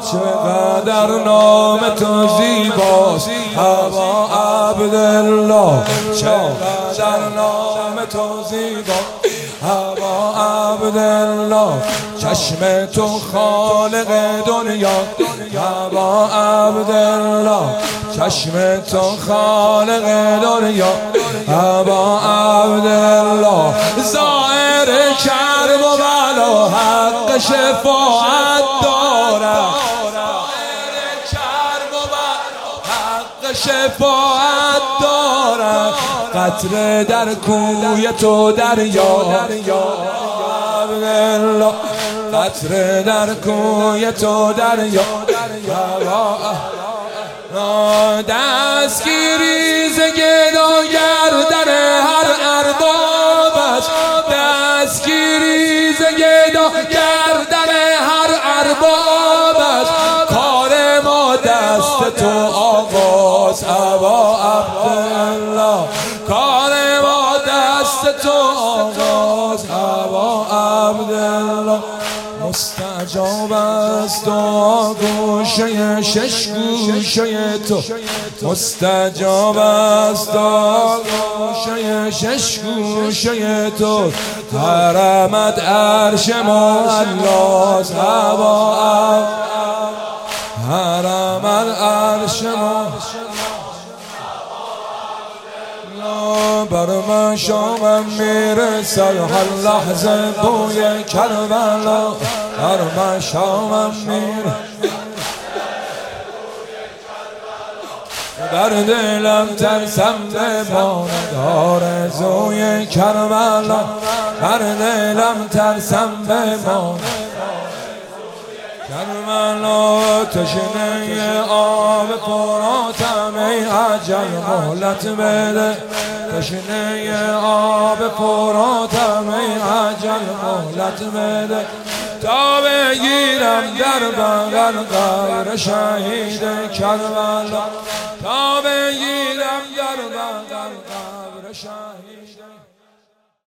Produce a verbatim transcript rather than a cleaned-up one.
چقدر نام تو زیباست ابا عبدالله، چقدر نام تو زیباست ابا عبدالله. چشم تو خالق دنیا ابا عبدالله، چشم تو خالق دنیا ابا عبدالله. ظاهر کرب و بلا حق شفاعت دارد، حق شفاعت دارد. قطره در کوی تو دریا عبدالله، قطره در کوی تو دریا. دستگیری ز گداگر در هر اربابش، دستگیری ز گداگر در هر اربابش. کار ما دست تو آغاز ابا عبدالله، کار ما دست تو آغاز ابا عبدالله. مستجاب است دعا گوشه شش گوشه تو، مستجاب است دعا گوشه شش گوشه تو. حرمت عرش معلاست ابا عبدالله، حرمت عرش معلاست. بر من شامم میرسد هر لحظه بوی کربلا، بر من شامم میرسد در دلم ترسم بماند آرزوی کربلا، در دلم ترسم بماند کربلا. تشنه آب فراتم ای عجل مهلت بده، تشنه آب فراتم ای عجل مهلت بده. تا بگیرم در بغل قبر شهید کربلا، تا بگیرم در بغل قبر شهید